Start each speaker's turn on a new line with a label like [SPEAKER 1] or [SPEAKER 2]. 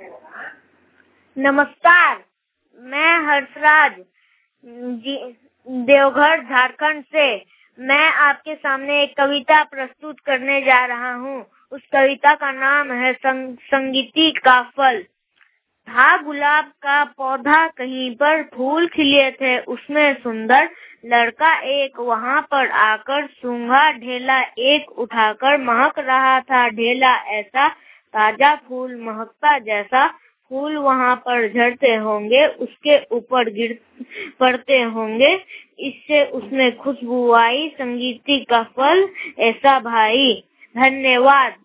[SPEAKER 1] नमस्कार, मैं हर्षराज देवघर झारखंड से। मैं आपके सामने एक कविता प्रस्तुत करने जा रहा हूँ। उस कविता का नाम है संगीती का फल। था गुलाब का पौधा, कहीं पर फूल खिले थे उसमें सुंदर। लड़का एक वहाँ पर आकर सूंघा ढेला, एक उठाकर महक रहा था ढेला ऐसा। ताजा फूल महकता जैसा, फूल वहाँ पर झड़ते होंगे, उसके ऊपर गिर पड़ते होंगे। इससे उसमें खुशबू आई, संगीती का फल ऐसा भाई। धन्यवाद।